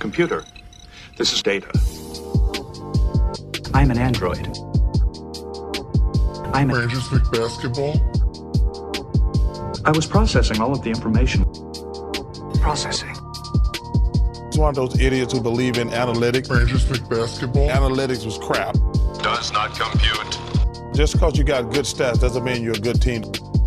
computer. This is data. I'm an android. I'm Rangers McBasketball. I was processing all of the information. processing. It's one of those idiots who believe in analytics. Rangers McBasketball. Analytics was crap. Does not compute. Just because you got good stats doesn't mean you're a good team.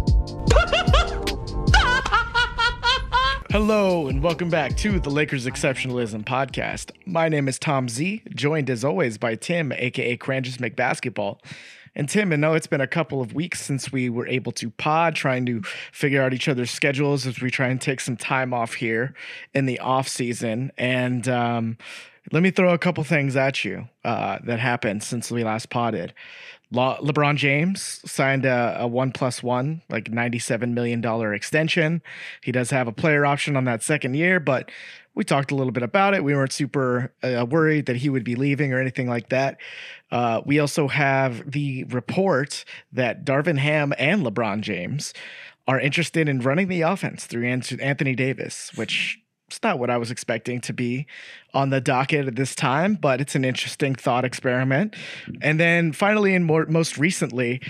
Hello and welcome back to the Lakers Exceptionalism Podcast. My name is Tom Z, joined as always by Tim, aka Cranges McBasketball. And Tim, I know it's been a couple of weeks since we were able to pod, trying to figure out each other's schedules as we try and take some time off here in the off season. And let me throw a couple things at you that happened since we last podded. LeBron James signed a 1+1, like $97 million extension. He does have a player option on that second year, but we talked a little bit about it. We weren't super worried that he would be leaving or anything like that. We also have the report that Darvin Ham and LeBron James are interested in running the offense through Anthony Davis, which it's not what I was expecting to be on the docket at this time, but it's an interesting thought experiment. And then finally, and most recently,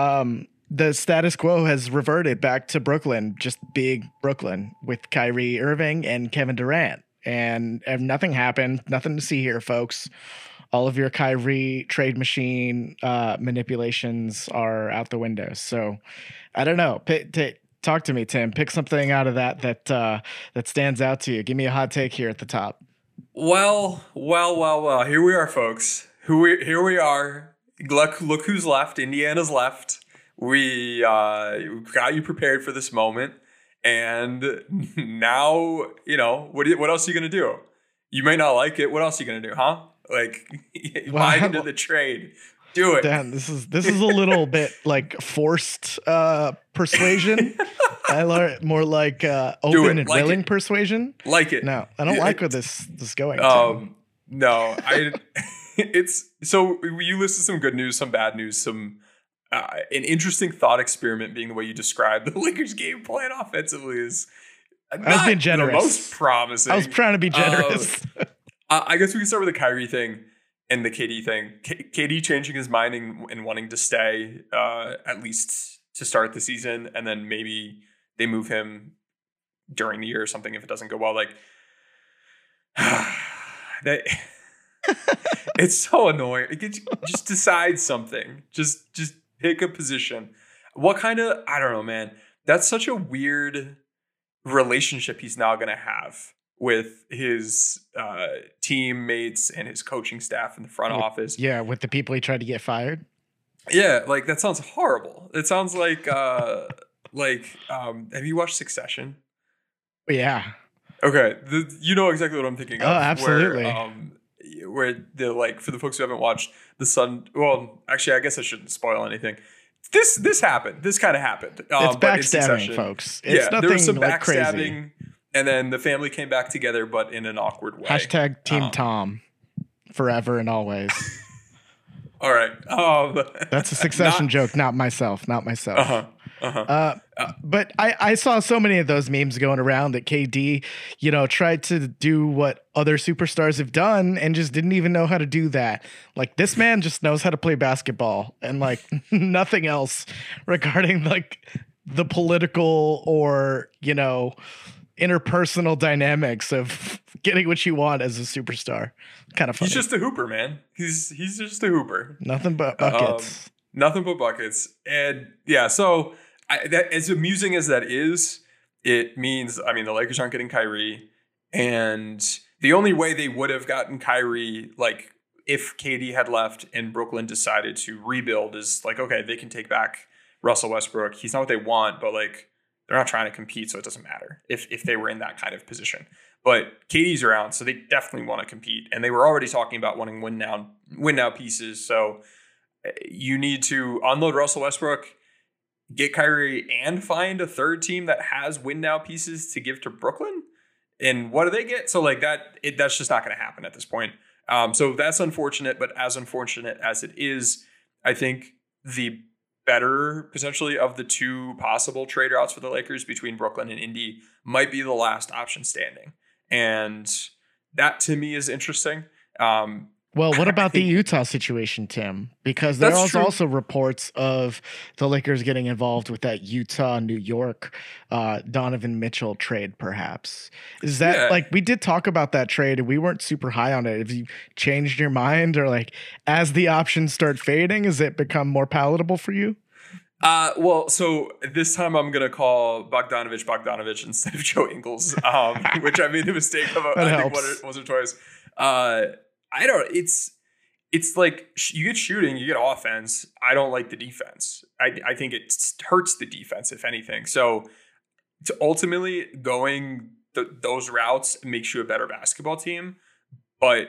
the status quo has reverted back to Brooklyn, just big Brooklyn with Kyrie Irving and Kevin Durant. And nothing happened, nothing to see here, folks. All of your Kyrie trade machine manipulations are out the window. So I don't know. Talk to me, Tim. Pick something out of that stands out to you. Give me a hot take here at the top. Well. Here we are, folks. Here we are. Look who's left. Indiana's left. We got you prepared for this moment. And now, what else are you going to do? You may not like it. What else are you going to do, huh? Like, buy into the trade. Do it. Dan, this is a little bit like forced persuasion. I learned more like open and like willing it. persuason. Like it. No, I don't like where this is going. No, it's so you listed some good news, some bad news, some an interesting thought experiment being the way you described the Lakers game plan offensively is. I was being generous. The most promising. I was trying to be generous. I guess we can start with the Kyrie thing. And the KD thing, KD changing his mind and wanting to stay at least to start the season, and then maybe they move him during the year or something if it doesn't go well. Like that, it's so annoying. Just decide something. Just pick a position. What kind of I don't know, man. That's such a weird relationship he's now gonna have with his teammates and his coaching staff in the front office. Yeah, with the people he tried to get fired. Yeah, like that sounds horrible. It sounds like have you watched Succession? Yeah. Okay, you know exactly what I'm thinking of. Oh, absolutely. Where the for the folks who haven't watched the son. Well, actually, I guess I shouldn't spoil anything. This happened. This kind of happened. It's backstabbing, folks. It's nothing there was some like backstabbing. crazy. And then the family came back together, but in an awkward way. # Team Tom, forever and always. All right. That's a Succession joke, not myself. But I saw so many of those memes going around that KD, tried to do what other superstars have done and just didn't even know how to do that. Like, this man just knows how to play basketball and like nothing else regarding like the political or, interpersonal dynamics of getting what you want as a superstar. Kind of funny. He's just a hooper, man. He's just a hooper. Nothing but buckets. Nothing but buckets. And yeah, so that, as amusing as that is, it means, the Lakers aren't getting Kyrie. And the only way they would have gotten Kyrie, like if KD had left and Brooklyn decided to rebuild, is like, okay, they can take back Russell Westbrook. He's not what they want, but like, they're not trying to compete, so it doesn't matter if they were in that kind of position. But KD's around, so they definitely want to compete. And they were already talking about wanting win now pieces. So you need to unload Russell Westbrook, get Kyrie, and find a third team that has win now pieces to give to Brooklyn. And what do they get? So like that's just not going to happen at this point. So that's unfortunate. But as unfortunate as it is, I think the better potentially of the two possible trade routes for the Lakers between Brooklyn and Indy might be the last option standing. And that to me is interesting. Well, what about the Utah situation, Tim? Because there That's are true. also reports of the Lakers getting involved with that Utah-New York Donovan Mitchell trade, perhaps. Is that Yeah. like, we did talk about that trade and we weren't super high on it. Have you changed your mind, or like as the options start fading, has it become more palatable for you? Well, so this time I'm gonna call Bogdanovich instead of Joe Ingles, which I made the mistake of That I think helps. once or twice. I don't. It's like you get shooting, you get offense. I don't like the defense. I think it hurts the defense if anything. So to ultimately going those routes makes you a better basketball team, but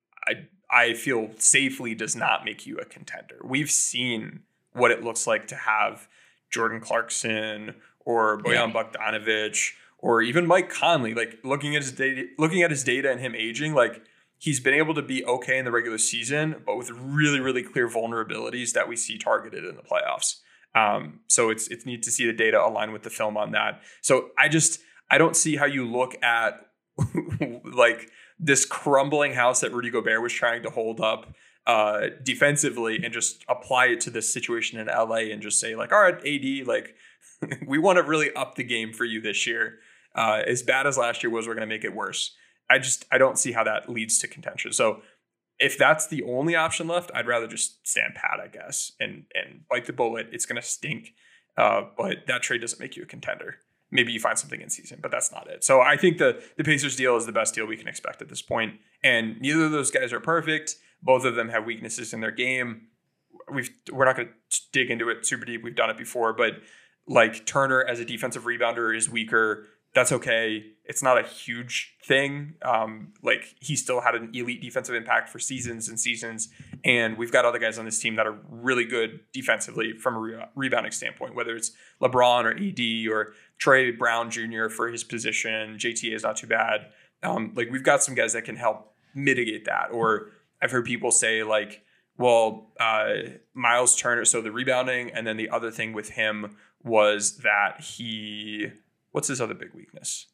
I feel safely does not make you a contender. We've seen what it looks like to have Jordan Clarkson or Bojan Bogdanovic or even Mike Conley. Like looking at his data and him aging, like he's been able to be okay in the regular season, but with really, really clear vulnerabilities that we see targeted in the playoffs. So it's neat to see the data align with the film on that. So I don't see how you look at like this crumbling house that Rudy Gobert was trying to hold up defensively and just apply it to this situation in LA and just say like, all right, AD, like we want to really up the game for you this year. As bad as last year was, we're going to make it worse. I don't see how that leads to contention. So if that's the only option left, I'd rather just stand pat, I guess, and bite the bullet. It's going to stink. But that trade doesn't make you a contender. Maybe you find something in season, but that's not it. So I think the Pacers deal is the best deal we can expect at this point. And neither of those guys are perfect. Both of them have weaknesses in their game. We're not going to dig into it super deep. We've done it before, but like Turner as a defensive rebounder is weaker. That's okay. It's not a huge thing. Like he still had an elite defensive impact for seasons and seasons. And we've got other guys on this team that are really good defensively from a rebounding standpoint, whether it's LeBron or AD or Trey Brown Jr. for his position. JTA is not too bad. Like we've got some guys that can help mitigate that. Or I've heard people say like, well, Miles Turner, so the rebounding. And then the other thing with him was that what's his other big weakness?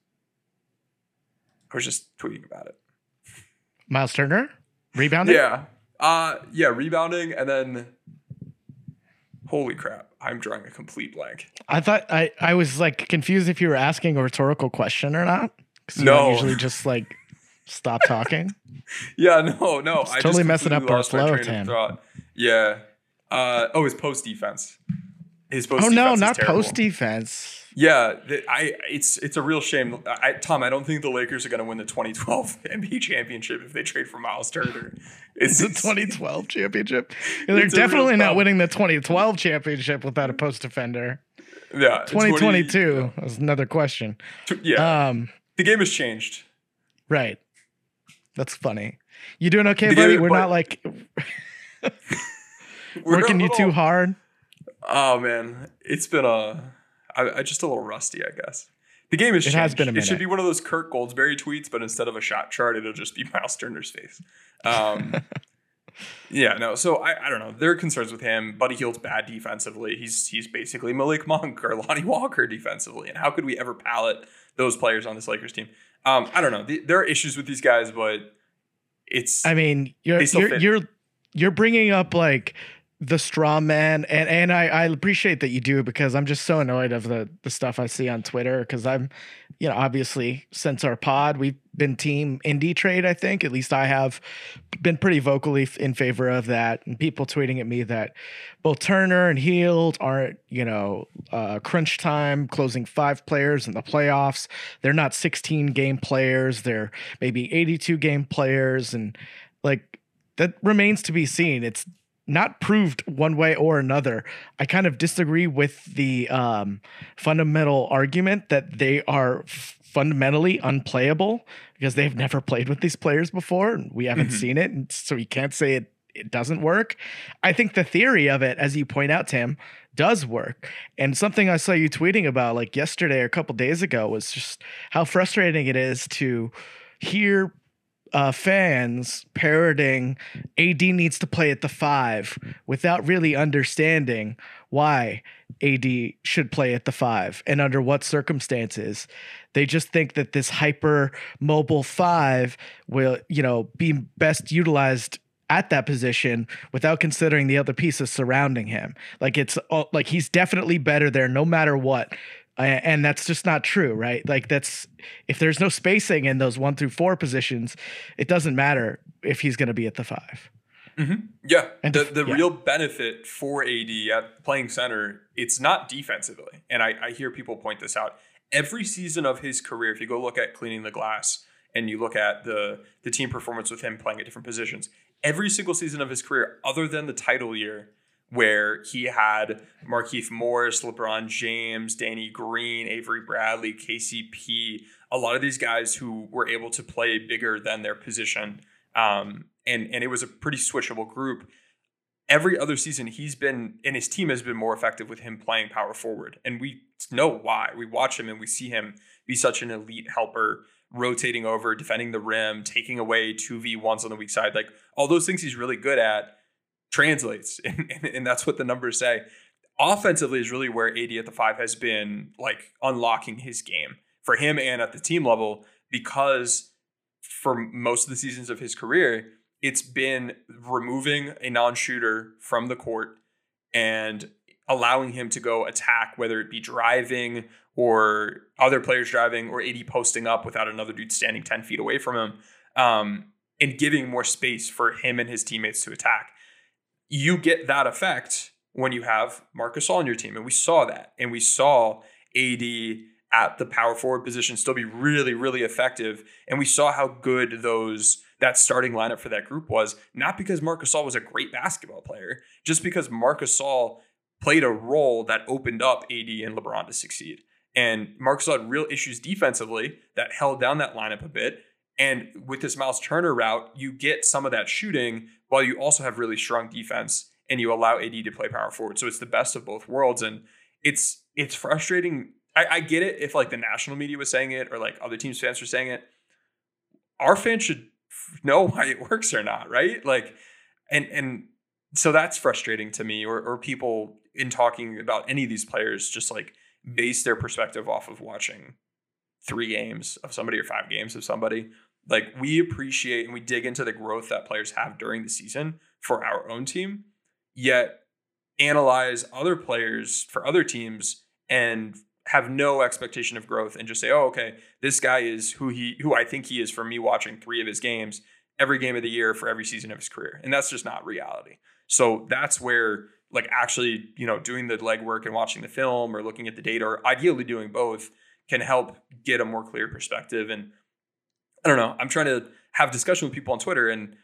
I was just tweeting about it. Miles Turner? Rebounding? Yeah, rebounding, and then holy crap, I'm drawing a complete blank. I thought I was like confused if you were asking a rhetorical question or not. 'Cause you No. don't usually just like stop talking. Yeah, no. I totally just messing up completely our lost my flow, train of Tim. thought. Yeah. His post defense. His post Oh defense no, is not terrible. post defense. Yeah, it's a real shame. Tom, I don't think the Lakers are going to win the 2012 NBA championship if they trade for Miles Turner. It's the 2012 championship. They're It's a real definitely not problem. winning the 2012 championship without a post defender. Yeah, 2022 is another question. Yeah, the game has changed. Right. That's funny. You doing okay, The buddy? game- We're but- not like We're working a you too little- hard. Oh man, it's been I just a little rusty, I guess. The game has It changed. has been a It should minute. be one of those Kurt Goldsberry tweets, but instead of a shot chart, it'll just be Miles Turner's face. Yeah, no. So I don't know. There are concerns with him. Buddy Hield's bad defensively. He's basically Malik Monk or Lonnie Walker defensively. And how could we ever pallet those players on this Lakers team? I don't know. There are issues with these guys, but it's. I mean, They still fit. you're bringing up like the straw man, and I appreciate that you do, because I'm just so annoyed of the stuff I see on Twitter, because I'm, obviously since our pod we've been team indie trade. I think at least I have been pretty vocally in favor of that, and people tweeting at me that both Turner and Hield aren't crunch time closing 5 players in the playoffs. They're not 16 game players. They're maybe 82 game players, and like that remains to be seen. It's not proved one way or another. I kind of disagree with the fundamental argument that they are fundamentally unplayable because they've never played with these players before, and we haven't seen it, and so you can't say it doesn't work. I think the theory of it, as you point out, Tim, does work. And something I saw you tweeting about like yesterday or a couple days ago was just how frustrating it is to hear fans parroting AD needs to play at the 5 without really understanding why AD should play at the 5 and under what circumstances. They just think that this hyper mobile 5 will, be best utilized at that position without considering the other pieces surrounding him. Like like he's definitely better there no matter what. And that's just not true, right? Like if there's no spacing in those 1 through 4 positions, it doesn't matter if he's going to be at the 5. Mm-hmm. Yeah. And the real benefit for AD at playing center, it's not defensively. And I hear people point this out. Every season of his career, if you go look at Cleaning the Glass and you look at the team performance with him playing at different positions, every single season of his career, other than the title year, where he had Markieff Morris, LeBron James, Danny Green, Avery Bradley, KCP, a lot of these guys who were able to play bigger than their position. And it was a pretty switchable group. Every other season he's been, and his team has been more effective with him playing power forward. And we know why. We watch him and we see him be such an elite helper, rotating over, defending the rim, taking away 2v1s on the weak side. Like all those things he's really good at translates. And that's what the numbers say. Offensively is really where AD at the 5 has been like unlocking his game for him and at the team level, because for most of the seasons of his career, it's been removing a non-shooter from the court and allowing him to go attack, whether it be driving or other players driving or AD posting up without another dude standing 10 feet away from him, and giving more space for him and his teammates to attack. You get that effect when you have Marc Gasol on your team. And we saw that. And we saw AD at the power forward position still be really, really effective. And we saw how good that starting lineup for that group was, not because Marc Gasol was a great basketball player, just because Marc Gasol played a role that opened up AD and LeBron to succeed. And Marc Gasol had real issues defensively that held down that lineup a bit. And with this Miles Turner route, you get some of that shooting while you also have really strong defense and you allow AD to play power forward. So it's the best of both worlds. And it's frustrating. I get it if like the national media was saying it or like other teams' fans were saying it. Our fans should know why it works or not, right? Like, and so that's frustrating to me, or people in talking about any of these players just like base their perspective off of watching 3 games of somebody or 5 games of somebody. Like we appreciate and we dig into the growth that players have during the season for our own team, yet analyze other players for other teams and have no expectation of growth and just say, oh, okay, this guy is who I think he is for me watching 3 of his games every game of the year for every season of his career. And that's just not reality. So that's where like actually, doing the legwork and watching the film or looking at the data or ideally doing both can help get a more clear perspective. And I don't know, I'm trying to have discussion with people on Twitter and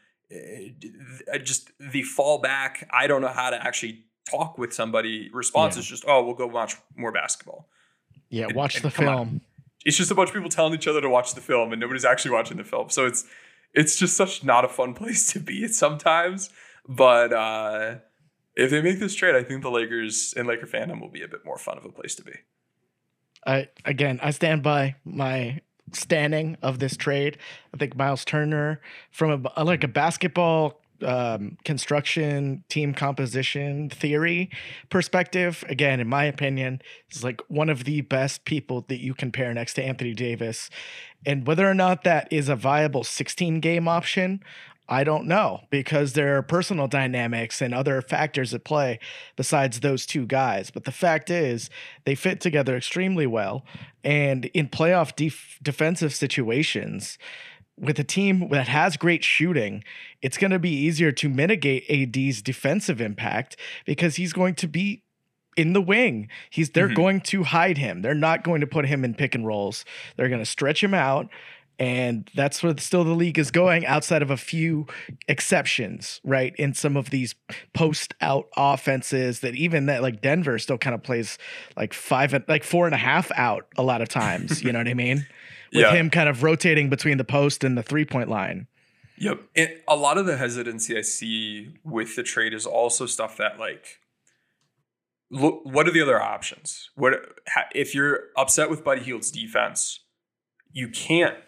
just the fallback, I don't know how to actually talk with somebody response is just, oh, we'll go watch more basketball. Yeah, watch the film. On. It's just a bunch of people telling each other to watch the film and nobody's actually watching the film. So it's just such not a fun place to be sometimes. But if they make this trade, I think the Lakers and Laker fandom will be a bit more fun of a place to be. I stand by my standing of this trade. I think Miles Turner, from a basketball construction, team composition theory perspective, again, in my opinion, is like one of the best people that you can pair next to Anthony Davis. And whether or not that is a viable 16-game option, I don't know, because there are personal dynamics and other factors at play besides those 2 guys. But the fact is, they fit together extremely well. And in playoff defensive situations, with a team that has great shooting, it's going to be easier to mitigate AD's defensive impact because he's going to be in the wing. They're going to hide him. They're not going to put him in pick and rolls. They're going to stretch him out. And that's where still the league is going, outside of a few exceptions, right? In some of these post out offenses that even that like Denver still kind of plays like 4.5 out a lot of times. You know what I mean? With him kind of rotating between the post and the 3-point line. Yep. And a lot of the hesitancy I see with the trade is also stuff that like, look, what are the other options? If you're upset with Buddy Hield's defense, you can't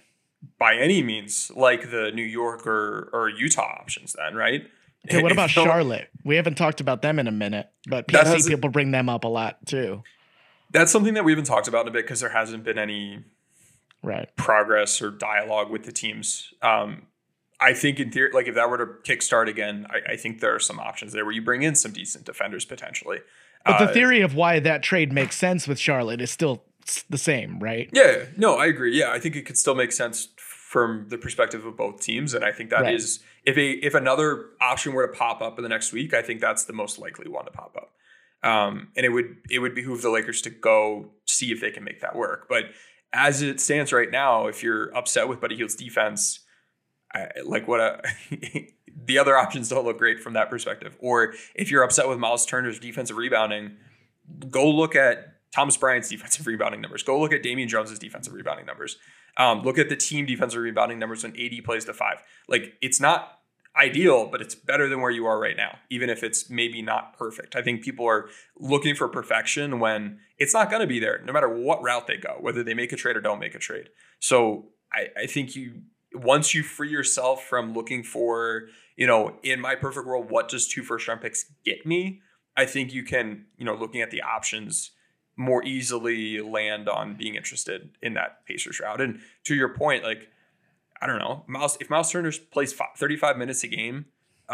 by any means like the New York or Utah options then, right? Okay, what about So Charlotte? We haven't talked about them in a minute, but That I has- see people bring them up a lot too. that's something that we haven't talked about in a bit because there hasn't been any Right. progress or dialogue with the teams. I think in theory, like if that were to kickstart again, I think there are some options there where you bring in some decent defenders potentially. But the theory of why that trade makes sense with Charlotte is still the same, right? Yeah, no, I agree. Yeah, I think it could still make sense from the perspective of both teams, and I think that Right. is if another option were to pop up in the next week, I think that's the most likely one to pop up. And it would behoove the Lakers to go see if they can make that work. But as it stands right now, if you're upset with Buddy Hield's defense, the other options don't look great from that perspective. Or if you're upset with Miles Turner's defensive rebounding, go look at Thomas Bryant's defensive rebounding numbers. Go look at Damian Jones's defensive rebounding numbers. Look at the team defensive rebounding numbers when AD plays the 5. Like, it's not ideal, but it's better than where you are right now, even if it's maybe not perfect. I think people are looking for perfection when it's not going to be there, no matter what route they go, whether they make a trade or don't make a trade. So I think once you free yourself from looking for, in my perfect world, what does 2 first-round picks get me? I think you can, looking at the options, more easily land on being interested in that Pacers route. And to your point, like, I don't know, if Miles Turner plays 35 minutes a game,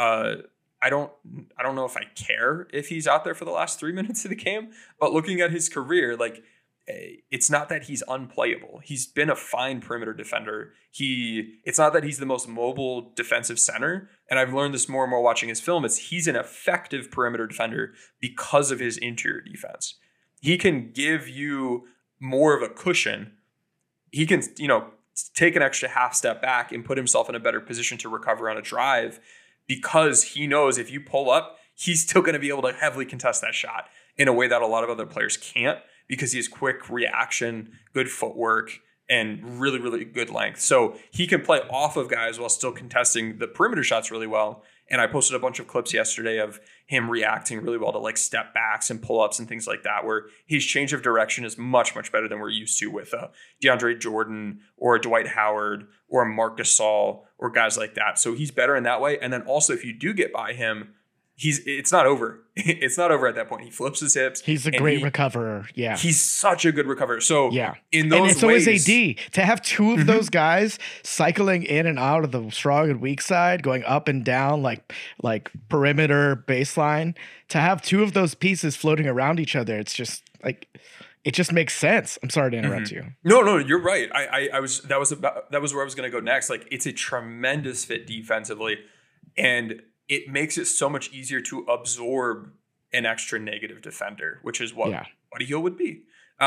I don't know if I care if he's out there for the last 3 minutes of the game. But looking at his career, like, it's not that he's unplayable. He's been a fine perimeter defender. It's not that he's the most mobile defensive center. And I've learned this more and more watching his film. He's an effective perimeter defender because of his interior defense. He can give you more of a cushion. He can, take an extra half step back and put himself in a better position to recover on a drive because he knows if you pull up, he's still going to be able to heavily contest that shot in a way that a lot of other players can't, because he has quick reaction, good footwork, and really, really good length. So he can play off of guys while still contesting the perimeter shots really well. And I posted a bunch of clips yesterday of him reacting really well to like step backs and pull-ups and things like that, where his change of direction is much, much better than we're used to with DeAndre Jordan or a Dwight Howard or a Marc Gasol or guys like that. So he's better in that way. And then also if you do get by him, it's not over. It's not over at that point. He flips his hips. He's a great recoverer. Yeah. He's such a good recoverer. So yeah. In those and so ways, is AD. To have 2 of those guys cycling in and out of the strong and weak side, going up and down like perimeter baseline, to have 2 of those pieces floating around each other, it's just like, it just makes sense. I'm sorry to interrupt you. No, you're right. That was where I was going to go next. Like, it's a tremendous fit defensively, and it makes it so much easier to absorb an extra negative defender, which is what Buddy Hield would be.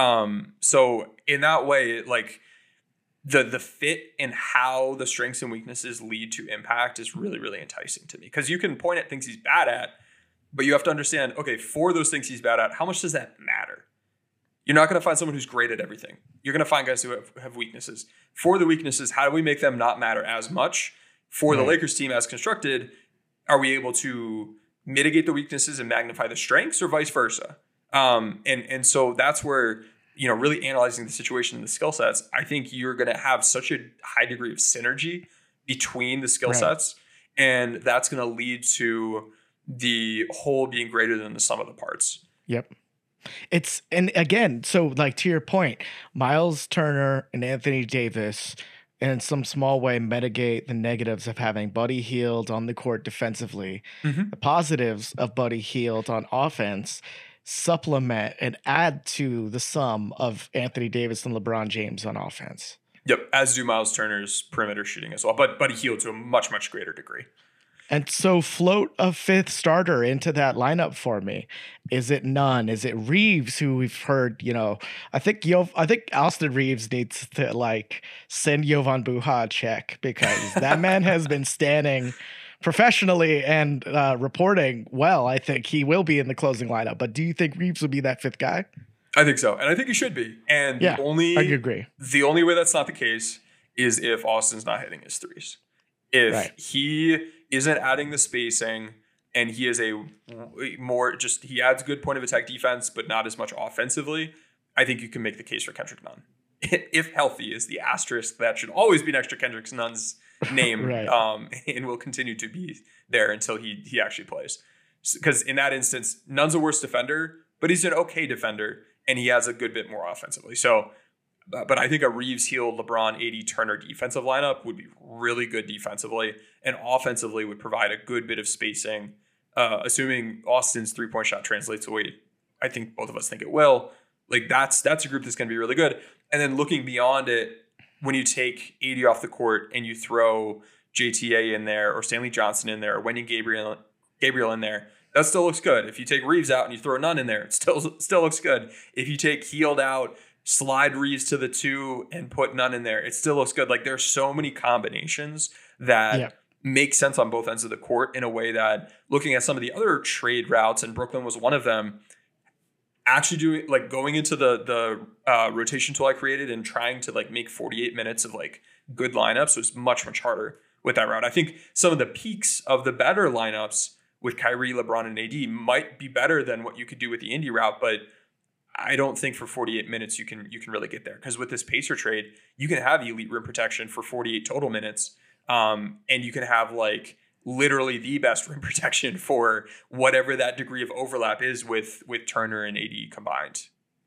So in that way, like the fit and how the strengths and weaknesses lead to impact is really, really enticing to me, because you can point at things he's bad at, but you have to understand, okay, for those things he's bad at, how much does that matter? You're not going to find someone who's great at everything. You're going to find guys who have weaknesses. For the weaknesses, how do we make them not matter as much? For the Lakers team as constructed, are we able to mitigate the weaknesses and magnify the strengths, or vice versa? And so that's where, really analyzing the situation and the skill sets, I think you're going to have such a high degree of synergy between the skill sets, and that's going to lead to the whole being greater than the sum of the parts. Yep. And again, so like to your point, Miles Turner and Anthony Davis in some small way mitigate the negatives of having Buddy Hield on the court defensively. The positives of Buddy Hield on offense supplement and add to the sum of Anthony Davis and LeBron James on offense. Yep, as do Miles Turner's perimeter shooting as well, but Buddy Hield to a much, much greater degree. And so float a 5th starter into that lineup for me. Is it Nunn? Is it Reeves, who we've heard, I think Austin Reeves needs to like send Jovan Buha a check, because that man has been standing professionally and reporting well. I think he will be in the closing lineup. But do you think Reeves will be that 5th guy? I think so. And I think he should be. And I agree. The only way that's not the case is if Austin's not hitting his threes. If he isn't adding the spacing, and he is he adds good point of attack defense, but not as much offensively, I think you can make the case for Kendrick Nunn. if healthy, is the asterisk that should always be next to Kendrick Nunn's name, Right. And will continue to be there until he actually plays. Because in that instance, Nunn's a worse defender, but he's an okay defender, and he has a good bit more offensively. So, but I think a Reeves, Hield, LeBron, AD, Turner defensive lineup would be really good defensively, and offensively would provide a good bit of spacing, assuming Austin's 3-point shot translates the way I think both of us think it will. Like that's a group that's going to be really good. And then looking beyond it, when you take AD off the court and you throw JTA in there, or Stanley Johnson in there, or Wendy Gabriel in there, that still looks good. If you take Reeves out and you throw Nunn in there, it still looks good. If you take Hield out, slide Reeves to the 2 and put Nunn in there, it still looks good. Like there's so many combinations that make sense on both ends of the court in a way that, looking at some of the other trade routes, and Brooklyn was one of them, actually doing, like, going into the rotation tool I created and trying to like make 48 minutes of like good lineups was much harder with that route. I think some of the peaks of the better lineups with Kyrie, LeBron, and AD might be better than what you could do with the Indy route, but I don't think for 48 minutes you can really get there, because with this Pacer trade, you can have elite rim protection for 48 total minutes, and you can have like literally the best rim protection for whatever that degree of overlap is with Turner and AD combined.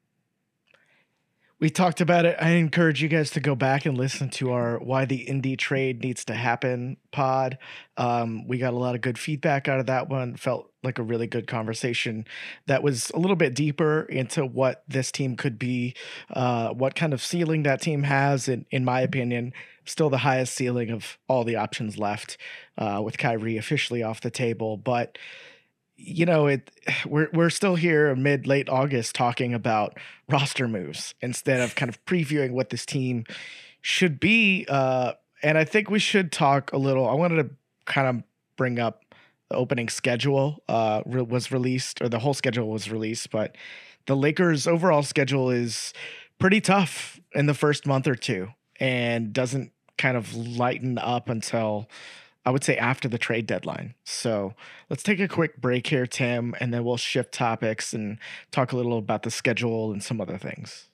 We talked about it. I encourage you guys to go back and listen to our Why the Indy Trade Needs to Happen pod. We got a lot of good feedback out of that one. Felt like a really good conversation that was a little bit deeper into what this team could be, what kind of ceiling that team has. In my opinion, still the highest ceiling of all the options left, with Kyrie officially off the table. But you know, we're still here late August talking about roster moves instead of kind of previewing what this team should be. And I think we should talk a little. I wanted to kind of bring up the opening schedule was released, or the whole schedule was released, but the Lakers' overall schedule is pretty tough in the first month or two and doesn't kind of lighten up until, I would say, after the trade deadline. So let's take a quick break here, Tim, and then we'll shift topics and talk a little about the schedule and some other things.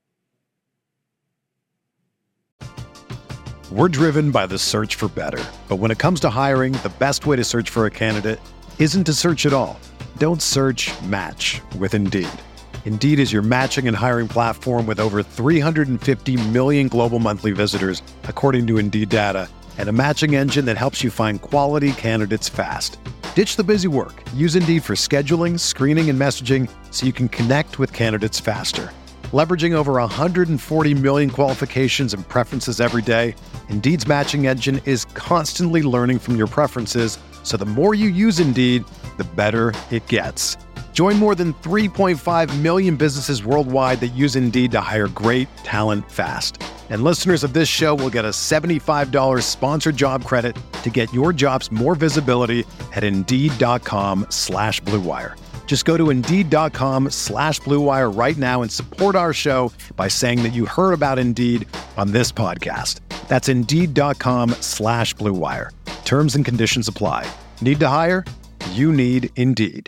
We're driven by the search for better. But when it comes to hiring, the best way to search for a candidate isn't to search at all. Don't search, match with Indeed. Indeed is your matching and hiring platform with over 350 million global monthly visitors, according to Indeed data, and a matching engine that helps you find quality candidates fast. Ditch the busy work. Use Indeed for scheduling, screening, and messaging so you can connect with candidates faster. Leveraging over 140 million qualifications and preferences every day, Indeed's matching engine is constantly learning from your preferences, so the more you use Indeed, the better it gets. Join more than 3.5 million businesses worldwide that use Indeed to hire great talent fast. And listeners of this show will get a $75 sponsored job credit to get your jobs more visibility at Indeed.com/Blue Wire. Just go to Indeed.com/Blue Wire right now and support our show by saying that you heard about Indeed on this podcast. That's Indeed.com/Blue Wire. Terms and conditions apply. Need to hire? You need Indeed.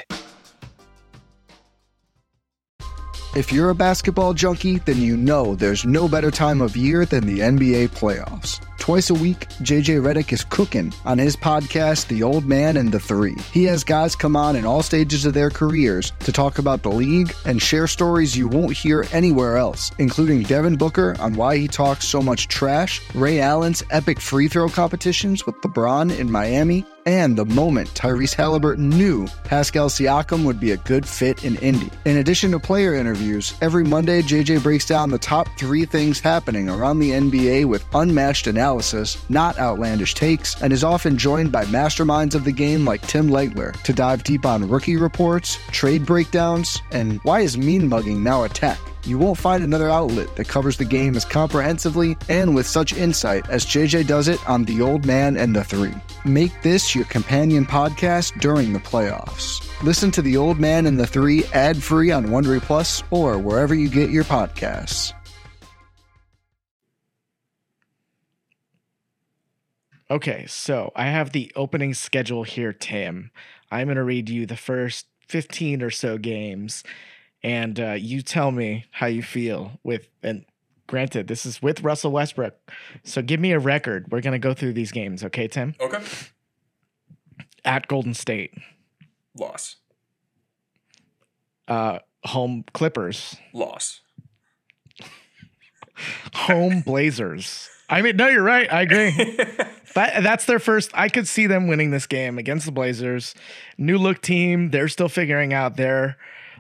If you're a basketball junkie, then you know there's no better time of year than the NBA playoffs. Twice a week, JJ Redick is cooking on his podcast, The Old Man and the Three. He has guys come on in all stages of their careers to talk about the league and share stories you won't hear anywhere else, including Devin Booker on why he talks so much trash, Ray Allen's epic free throw competitions with LeBron in Miami, and the moment Tyrese Halliburton knew Pascal Siakam would be a good fit in Indy. In addition to player interviews, every Monday JJ breaks down the top 3 things happening around the NBA with unmatched analysis, not outlandish takes, and is often joined by masterminds of the game like Tim Legler to dive deep on rookie reports, trade breakdowns, and why is mean mugging now a tech? You won't find another outlet that covers the game as comprehensively and with such insight as JJ does it on The Old Man and the Three. Make this your companion podcast during the playoffs. Listen to The Old Man and the Three ad-free on Wondery Plus or wherever you get your podcasts. Okay, so I have the opening schedule here, Tim. I'm going to read you the first 15 or so games, and you tell me how you feel with, and Granted, this is with Russell Westbrook. So give me a record. We're going to go through these games, okay, Tim? Okay. At Golden State. Loss. Home Clippers. Loss. Home Blazers. I mean, no, you're right. I agree. That's their first. I could see them winning this game against the Blazers. New look team. They're still figuring out their,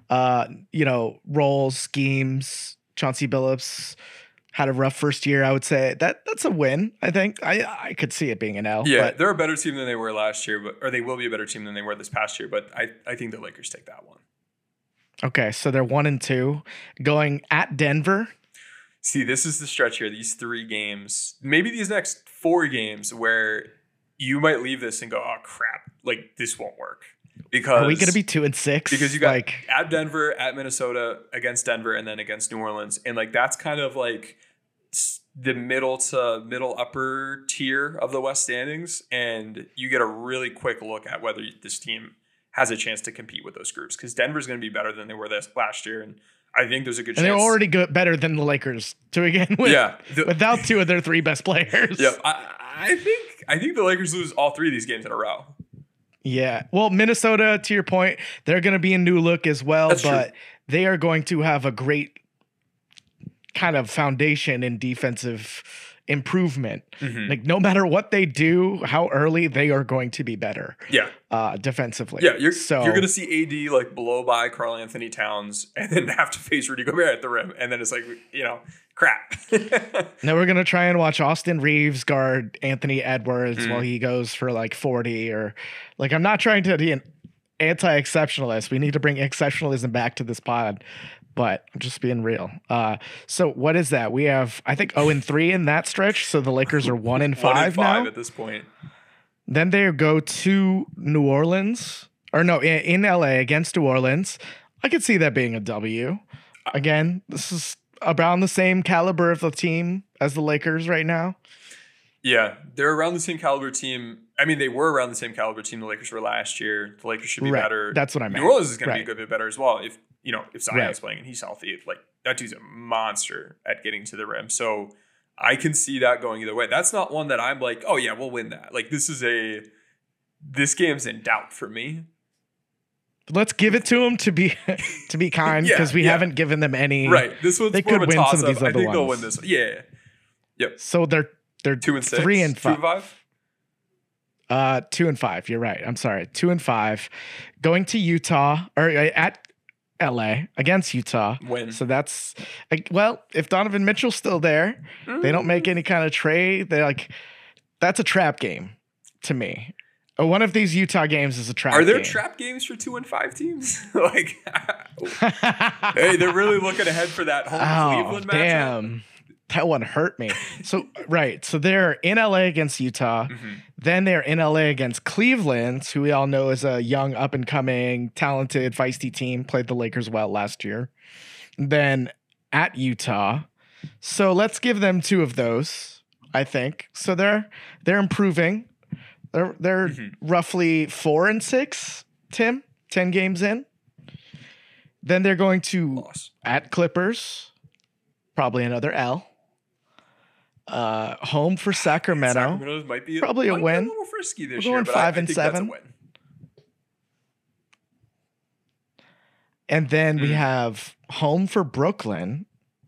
roles, schemes. Chauncey Billups had a rough first year. I would say that's a win. I think I could see it being an L. Yeah, but they're a better team than they were last year, or they will be a better team than they were this past year. But I think the Lakers take that one. Okay, so they're 1-2, going at Denver. See, this is the stretch here. These 3 games, maybe these next 4 games, where you might leave this and go, "Oh crap! Like this won't work." Because are we going to be 2-6? Because you got at Denver, at Minnesota, against Denver, and then against New Orleans, and like that's kind of like the middle to middle upper tier of the West standings, and you get a really quick look at whether this team has a chance to compete with those groups. Because Denver's going to be better than they were this last year, and I think there's a good chance. And they're already better than the Lakers to begin with. Yeah, without 2 of their 3 best players. Yeah, I think the Lakers lose all 3 of these games in a row. Yeah. Well, Minnesota, to your point, they're going to be a new look as well, That's but true. They are going to have a great kind of foundation in defensive improvement. Mm-hmm. Like no matter what they do, how early they are going to be better. Yeah. Defensively. Yeah, you're going to see AD like blow by Karl Anthony Towns and then have to face Rudy Gobert at the rim. And then it's like, crap. Now we're going to try and watch Austin Reeves guard Anthony Edwards while he goes for like 40 or like, I'm not trying to be an anti-exceptionalist. We need to bring exceptionalism back to this pod, but I'm just being real. So what is that? We have, I think 0-3 in that stretch. So the Lakers are 1-5 now at this point. Then they go to New Orleans in LA against New Orleans. I could see that being a W. Again, this is around the same caliber of the team as the Lakers right now. Yeah, they're around the same caliber team. I mean, they were around the same caliber team the Lakers were last year. The Lakers should be better. That's what I meant. New Orleans is going to be a good bit better as well. If Zion's playing and he's healthy, like that dude's a monster at getting to the rim. So I can see that going either way. That's not one that I'm like, oh yeah, we'll win that. Like this game's in doubt for me. Let's give it to them to be kind because we haven't given them any. Right, this one's they more could of a win toss some of up. these I other think ones. they'll win this one. Yeah. Yep. So they're 2-6, 3-5. 2-5. 2-5. You're right. I'm sorry. 2-5. Going to Utah or at LA against Utah. Win. So that's if Donovan Mitchell's still there, they don't make any kind of trade. That's a trap game to me. One of these Utah games is a trap game. Are there trap games for 2-5 teams? Hey, they're really looking ahead for that home Cleveland matchup. Damn. That one hurt me. So they're in LA against Utah. Mm-hmm. Then they're in LA against Cleveland, who we all know is a young, up and coming, talented, feisty team. Played the Lakers well last year. Then at Utah. So let's give them 2 of those, I think. So they're improving. They're roughly 4-6, Tim, 10 games in. Then they're going to at Clippers, probably another L. Home for Sacramento. Sacramento might be probably a win. A little frisky this We're year, going but 5 I and think 7. that's a win. And then we have home for Brooklyn.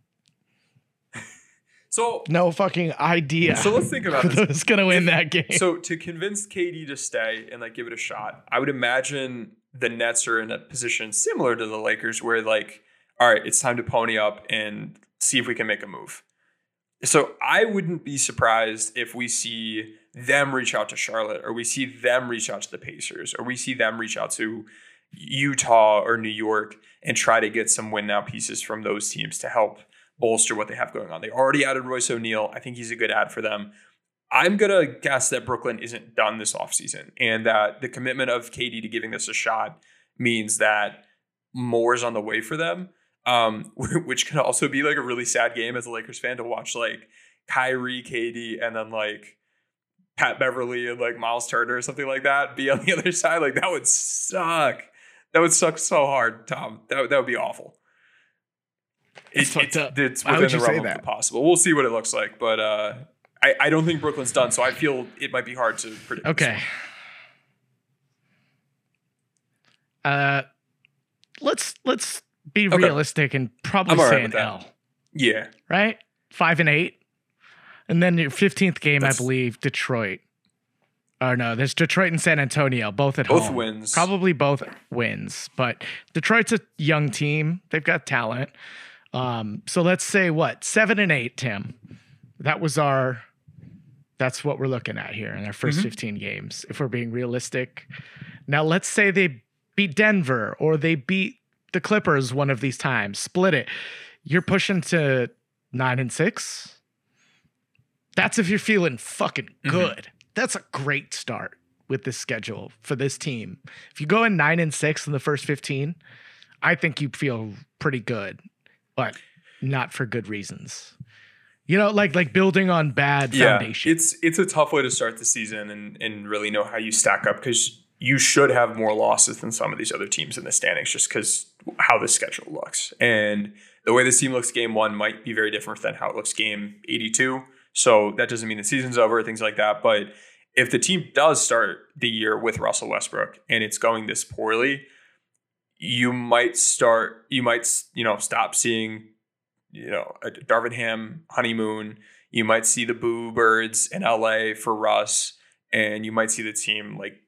So no fucking idea. So let's think about this. Who's gonna win that game? So to convince KD to stay and give it a shot, I would imagine the Nets are in a position similar to the Lakers, where all right, it's time to pony up and see if we can make a move. So I wouldn't be surprised if we see them reach out to Charlotte, or we see them reach out to the Pacers, or we see them reach out to Utah or New York and try to get some win now pieces from those teams to help bolster what they have going on. They already added Royce O'Neal. I think he's a good add for them. I'm going to guess that Brooklyn isn't done this offseason, and that the commitment of KD to giving this a shot means that more is on the way for them, which can also be a really sad game as a Lakers fan to watch Kyrie, KD, and then Pat Beverly and Miles Turner or something like that be on the other side. That would suck. That would suck so hard, Tom. That would be awful. fucked up. It's Why within would the you say realm of that? the possible. We'll see what it looks like, but I don't think Brooklyn's done, so I feel it might be hard to predict. Okay. Let's be realistic and probably I'm all right say with an that. L, Yeah. right? 5-8, and then your 15th game, That's- I believe, Detroit. Or no, there's Detroit and San Antonio, both at Both home. wins. Probably both wins, but Detroit's a young team. They've got talent. So let's say 7-8, Tim. That's what we're looking at here in our first 15 games, if we're being realistic. Now, let's say they beat Denver or they beat the Clippers one of these times, split it. You're pushing to 9-6. That's if you're feeling fucking good. That's a great start with this schedule for this team. If you go in 9-6 in the first 15, I think you feel pretty good, but not for good reasons. You know, like building on bad foundation. It's a tough way to start the season and really know how you stack up, because you should have more losses than some of these other teams in the standings just because how the schedule looks. And the way this team looks game 1 might be very different than how it looks game 82. So that doesn't mean the season's over, things like that. But if the team does start the year with Russell Westbrook and it's going this poorly, you might stop seeing, a Darvin Ham honeymoon. You might see the boo birds in LA for Russ, and you might see the team like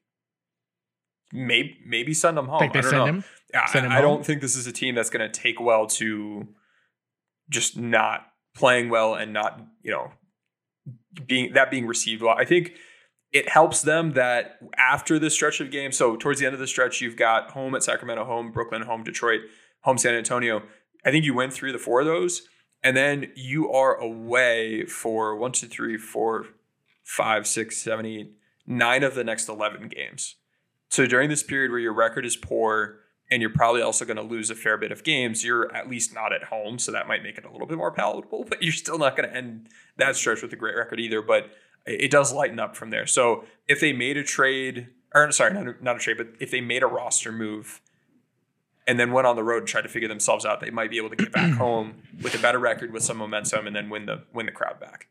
maybe send him home. Think they I don't send know. him? Send him I home? don't think this is a team that's going to take well to just not playing well and not, being received well. I think it helps them that after this stretch of games, so towards the end of the stretch, you've got home at Sacramento, home Brooklyn, home Detroit, home San Antonio. I think you win 3 of the 4 of those, and then you are away for 1, 2, 3, 4, 5, 6, 7, 8, 9 of the next 11 games. So during this period where your record is poor and you're probably also going to lose a fair bit of games, you're at least not at home. So that might make it a little bit more palatable, but you're still not going to end that stretch with a great record either. But it does lighten up from there. So if they made a trade, or sorry, not a trade, but if they made a roster move and then went on the road and tried to figure themselves out, they might be able to get back home with a better record, with some momentum, and then win the crowd back.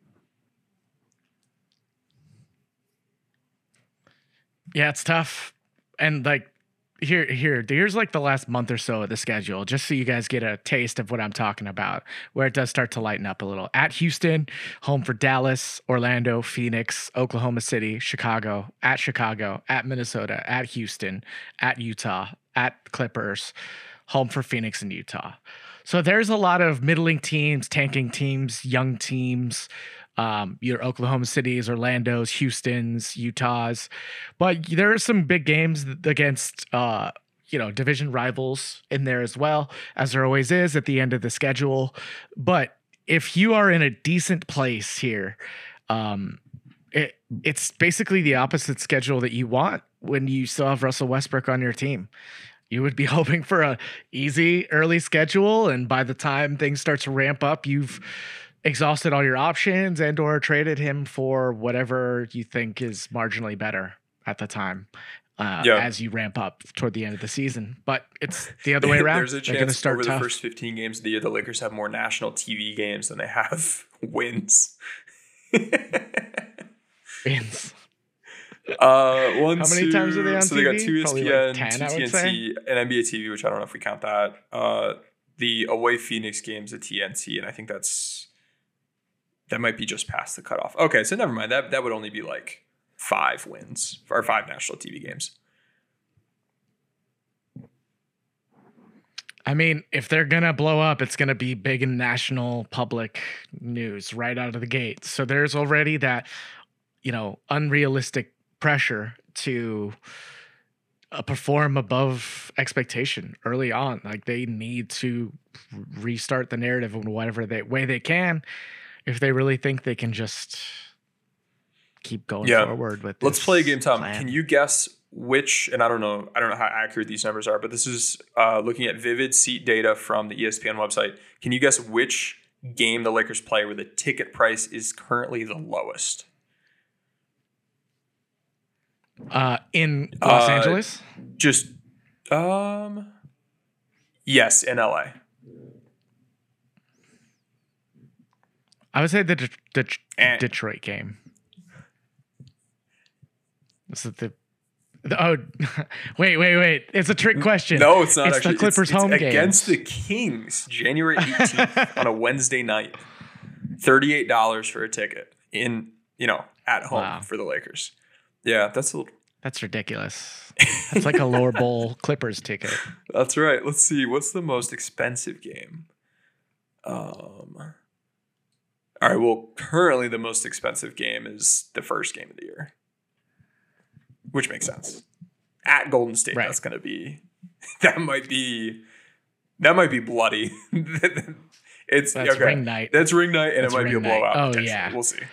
Yeah, it's tough. And here's like the last month or so of the schedule, just so you guys get a taste of what I'm talking about, where it does start to lighten up a little. At Houston, home for Dallas, Orlando, Phoenix, Oklahoma City, Chicago, at Minnesota, at Houston, at Utah, at Clippers, home for Phoenix and Utah. So there's a lot of middling teams, tanking teams, young teams, your Oklahoma Cities, Orlando's, Houston's, Utah's, but there are some big games against, division rivals in there as well, as there always is at the end of the schedule. But if you are in a decent place here, it's basically the opposite schedule that you want when you still have Russell Westbrook on your team. You would be hoping for a easy early schedule, and by the time things start to ramp up, you've exhausted all your options and or traded him for whatever you think is marginally better at the time as you ramp up toward the end of the season. But it's the other way around. There's a They're going to chance start over tough. the first 15 games of the year, the Lakers have more national TV games than they have wins. Wins. How many times are they on so TV? they got 2 Probably ESPN, like 10, 2 I would say. TNT, and NBA TV, which I don't know if we count that. The away Phoenix games at TNT, and I think that might be just past the cutoff. Okay, so never mind. That would only be like 5 wins or 5 national TV games. I mean, if they're going to blow up, it's going to be big in national public news right out of the gate. So there's already that, unrealistic pressure to perform above expectation early on. Like, they need to restart the narrative in whatever way they can, if they really think they can just keep going forward with this. Let's play a game, Tom. plan. Can you guess which, and I don't know how accurate these numbers are, but this is looking at vivid seat data from the ESPN website. Can you guess which game the Lakers play where the ticket price is currently the lowest? In Los Angeles? Just, yes, in LA. I would say the Detroit game. Is it oh, wait. It's a trick question. No, it's not. It's actually the Clippers home game against the Kings, January 18th on a Wednesday night. $38 for a ticket at home for the Lakers. Yeah, that's ridiculous. That's like a lower bowl Clippers ticket. That's right. Let's see. What's the most expensive game? All right. Well, currently the most expensive game is the first game of the year, which makes sense. At Golden State, right. That's going to be. That might be bloody. That's okay. ring night. That's ring night, and That's it might be a blowout. Oh yeah, we'll see.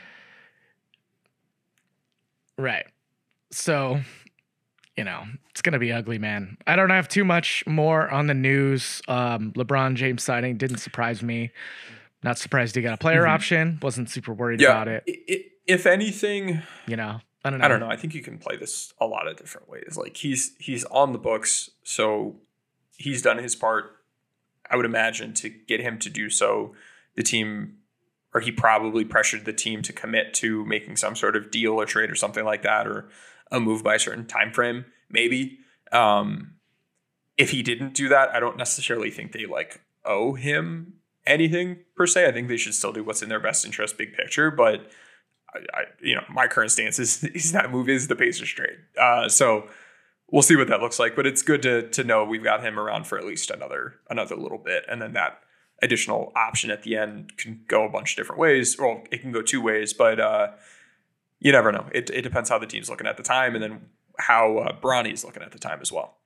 Right. So, it's going to be ugly, man. I don't have too much more on the news. LeBron James signing didn't surprise me. Not surprised he got a player option. Wasn't super worried about it. If anything, I don't know. I don't know. I think you can play this a lot of different ways. Like he's on the books, so he's done his part. I would imagine to get him to do so, the team, or he probably pressured the team to commit to making some sort of deal or trade or something like that, or a move by a certain time frame, maybe. If he didn't do that, I don't necessarily think they owe him anything per se. I think they should still do what's in their best interest, big picture. But my current stance is that move is the Pacers trade. So we'll see what that looks like. But it's good to know we've got him around for at least another little bit, and then that additional option at the end can go a bunch of different ways. Well, it can go two ways, but you never know. It depends how the team's looking at the time, and then how Bronny's looking at the time as well.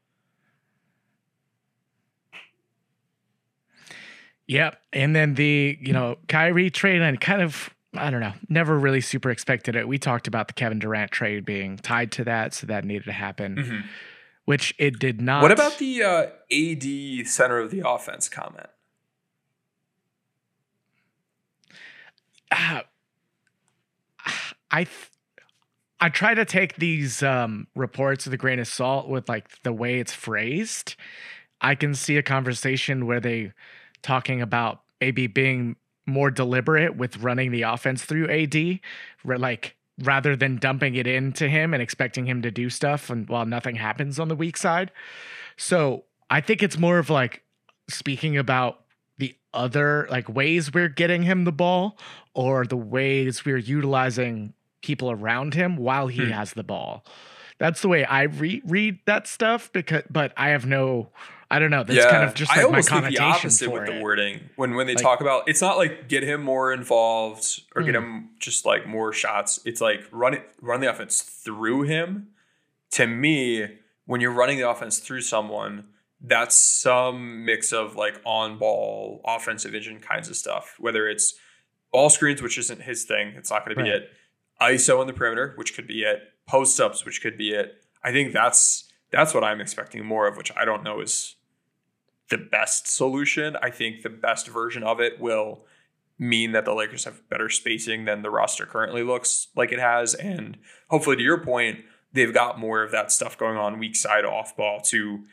Yep. And then the, Kyrie trade, and I don't know, never really super expected it. We talked about the Kevin Durant trade being tied to that, so that needed to happen, which it did not. What about the AD center of the offense comment? I try to take these reports with a grain of salt with the way it's phrased. I can see a conversation where they talking about maybe being more deliberate with running the offense through AD, rather than dumping it into him and expecting him to do stuff while nothing happens on the weak side. So I think it's more of speaking about the other ways we're getting him the ball, or the ways we're utilizing people around him while he has the ball. That's the way I read that stuff, but I have I don't know. That's kind of just I almost my think the connotation opposite for with it. the wording. When they talk about, it's not get him more involved or get him just more shots. It's run the offense through him. To me, when you're running the offense through someone, that's some mix of on ball offensive vision kinds of stuff. Whether it's ball screens, which isn't his thing, it's not going to be it. ISO on the perimeter, which could be it. Post ups, which could be it. I think that's what I'm expecting more of, which I don't know is the best solution. I think the best version of it will mean that the Lakers have better spacing than the roster currently looks like it has. And hopefully, to your point, they've got more of that stuff going on weak side off ball to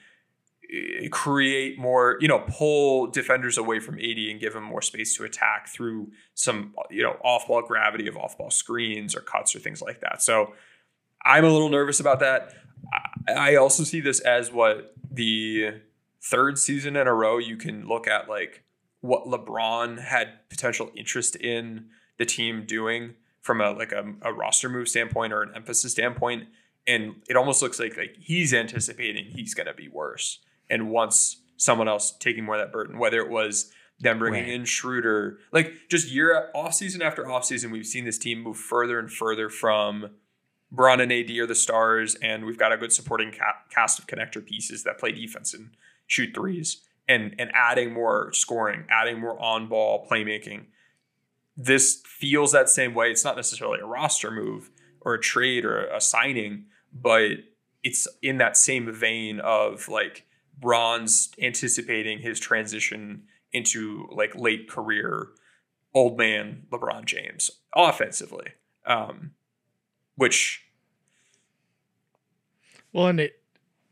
create more, pull defenders away from AD and give him more space to attack through some, off ball gravity of off ball screens or cuts or things like that. So I'm a little nervous about that. I also see this as what the third season in a row you can look at what LeBron had potential interest in the team doing from a roster move standpoint or an emphasis standpoint. And it almost looks like he's anticipating he's going to be worse and wants someone else taking more of that burden, whether it was them bringing in Schroeder, just offseason after offseason, we've seen this team move further and further from Bron and AD are the stars, and we've got a good supporting cast of connector pieces that play defense and shoot threes, and adding more scoring, adding more on-ball playmaking. This feels that same way. It's not necessarily a roster move or a trade or a signing, but it's in that same vein of Bron's anticipating his transition into late career old man LeBron James offensively. Which, well, and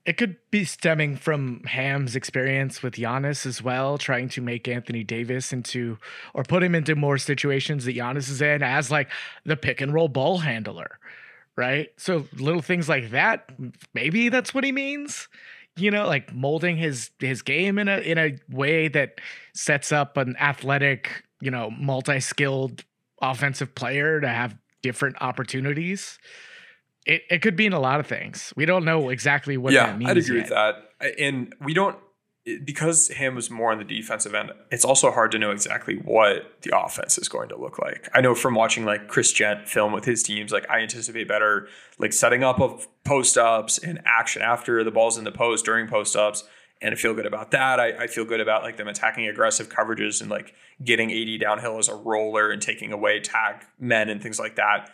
It could be stemming from Ham's experience with Giannis as well, trying to make Anthony Davis into, or put him into more situations that Giannis is in as like the pick and roll ball handler, right? So little things like that, maybe that's what he means, you know, like molding his game in a way that sets up an athletic, you know, multi-skilled offensive player to have different opportunities. It could mean a lot of things. We don't know exactly what that means. I'd agree yet. with that. And we don't, because Ham was more on the defensive end, it's also hard to know exactly what the offense is going to look like. I know from watching like Chris Gent film with his teams, like I anticipate better like setting up of post ups and action after the ball's in the post during post ups. And I feel good about that. I feel good about like them attacking aggressive coverages and like getting AD downhill as a roller and taking away tag men and things like that.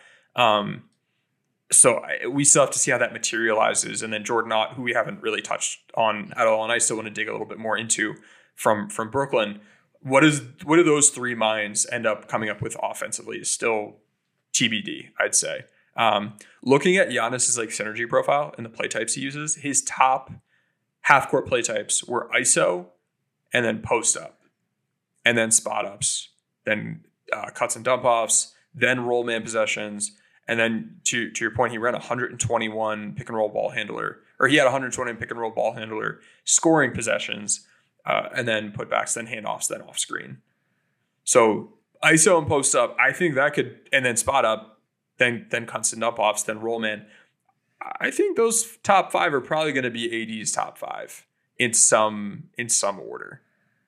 So we still have to see how that materializes. And then Jordan Ott, who we haven't really touched on at all, and I still want to dig a little bit more into from Brooklyn. What do those three minds end up coming up with offensively is still TBD, I'd say. Looking at Giannis's like synergy profile and the play types he uses, his top half court play types were ISO and then post up and then spot ups, then cuts and dump offs, then roll man possessions. And then to your point, he ran 121 pick and roll ball handler, or he had 120 pick and roll ball handler scoring possessions, and then putbacks, then handoffs, then off screen. So ISO and post up, I think that could, and then spot up, then cuts and dump offs, then roll man. I think those top five are probably going to be AD's top five in some order.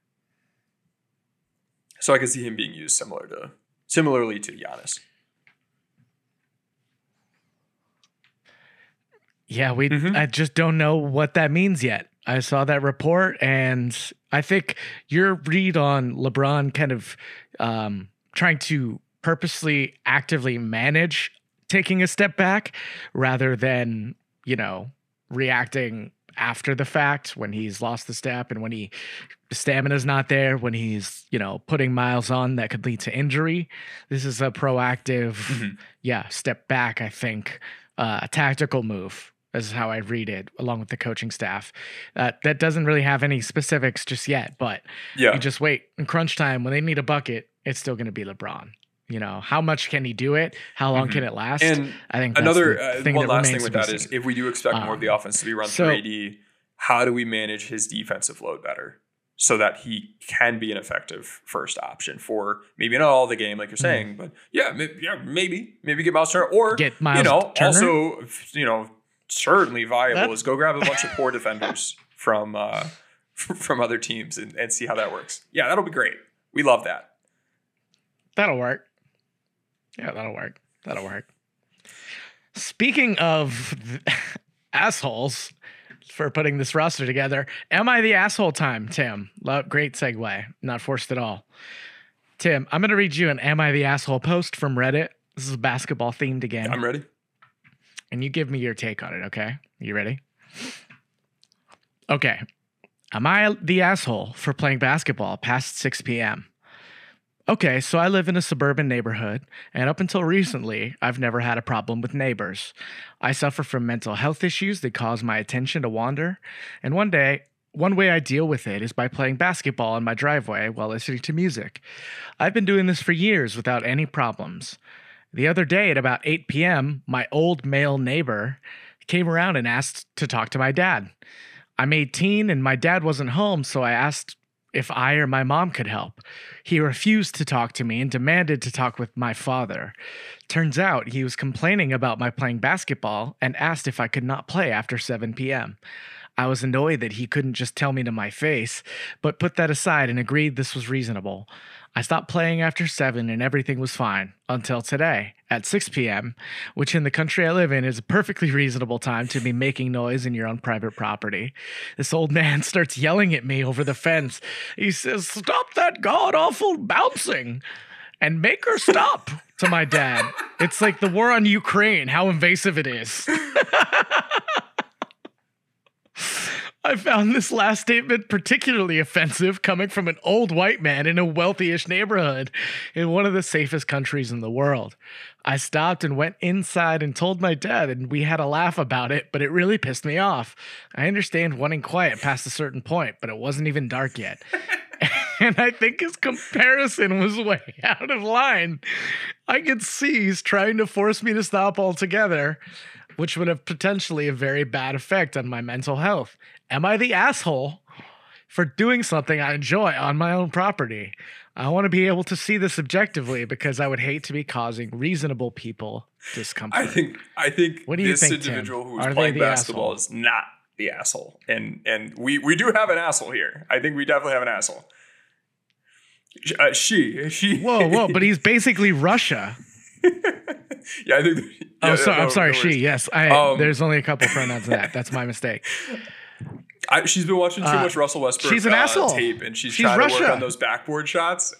So I can see him being used similarly to Giannis. Yeah, I just don't know what that means yet. I saw that report, and I think your read on LeBron kind of trying to purposely actively manage taking a step back rather than, you know, reacting after the fact when he's lost the step and when the stamina's not there, when he's, you know, putting miles on that could lead to injury. This is a proactive, step back, I think, a tactical move. This is how I read it, along with the coaching staff. That doesn't really have any specifics just yet, but you just wait. In crunch time, when they need a bucket, it's still going to be LeBron. You know, how much can he do it? How long can it last? And I think that's another one last thing with that is if we do expect more of the offense to be run through AD, how do we manage his defensive load better so that he can be an effective first option for maybe not all the game, like you're saying, but maybe get Miles Turner or get Miles Turner? Also, you know, certainly viable is go grab a bunch of poor defenders from other teams and see how that works. Yeah, that'll be great. We love that. That'll work. Yeah, that'll work. Speaking of assholes for putting this roster together, am I the asshole time, Tim? Great segue. Not forced at all. Tim, I'm going to read you an Am I the Asshole post from Reddit. This is basketball themed again. I'm ready. And you give me your take on it, okay? You ready? Okay. Am I the asshole for playing basketball past 6 p.m.? Okay, so I live in a suburban neighborhood, and up until recently, I've never had a problem with neighbors. I suffer from mental health issues that cause my attention to wander, and one way I deal with it is by playing basketball in my driveway while listening to music. I've been doing this for years without any problems. The other day at about 8 p.m., my old male neighbor came around and asked to talk to my dad. I'm 18 and my dad wasn't home, so I asked if I or my mom could help. He refused to talk to me and demanded to talk with my father. Turns out he was complaining about my playing basketball and asked if I could not play after 7 p.m. I was annoyed that he couldn't just tell me to my face, but put that aside and agreed this was reasonable. I stopped playing after 7 and everything was fine until today at 6 p.m., which in the country I live in is a perfectly reasonable time to be making noise in your own private property. This old man starts yelling at me over the fence. He says, "Stop that god-awful bouncing and make her stop," to my dad. It's like the war on Ukraine, how invasive it is. I found this last statement particularly offensive coming from an old white man in a wealthy-ish neighborhood in one of the safest countries in the world. I stopped and went inside and told my dad, and we had a laugh about it, but it really pissed me off. I understand wanting quiet past a certain point, but it wasn't even dark yet. And I think his comparison was way out of line. I could see he's trying to force me to stop altogether, which would have potentially a very bad effect on my mental health. Am I the asshole for doing something I enjoy on my own property? I want to be able to see this objectively because I would hate to be causing reasonable people discomfort. I think What do you this think, individual Tim? who is Are they playing the basketball asshole? is not the asshole. And we do have an asshole here. I think we definitely have an asshole. She. Whoa, but he's basically Russia. Yeah, I think. I'm sorry, no she. worries. Yes, there's only a couple pronouns in that. That's my mistake. She's been watching too much Russell Westbrook she's an asshole. tape, and she's She's trying to Russia. work on those backboard shots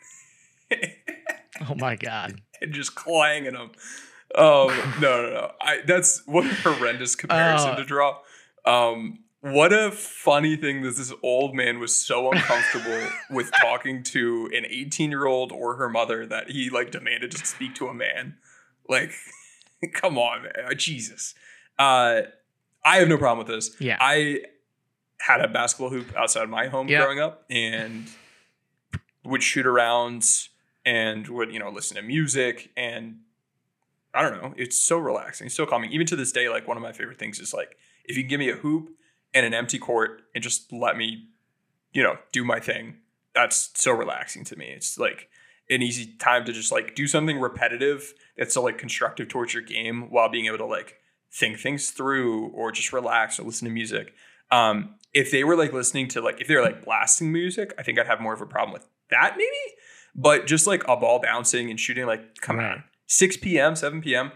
Oh my God. and just clanging them. No. That's what a horrendous comparison to draw. What a funny thing that this old man was so uncomfortable with talking to an 18-year-old or her mother that he like demanded to speak to a man. Like, come on, man. Jesus. I have no problem with this. Yeah. I had a basketball hoop outside my home growing up and would shoot around and would, listen to music. And I don't know, it's so relaxing, so calming. Even to this day, like one of my favorite things is like, if you can give me a hoop and an empty court and just let me, do my thing, that's so relaxing to me. It's like an easy time to just like do something repetitive that's so like constructive towards your game while being able to like think things through or just relax or listen to music. If they were like listening to like, if they're like blasting music, I think I'd have more of a problem with that maybe. But just like a ball bouncing and shooting, like, come on, 6 p.m., 7 p.m.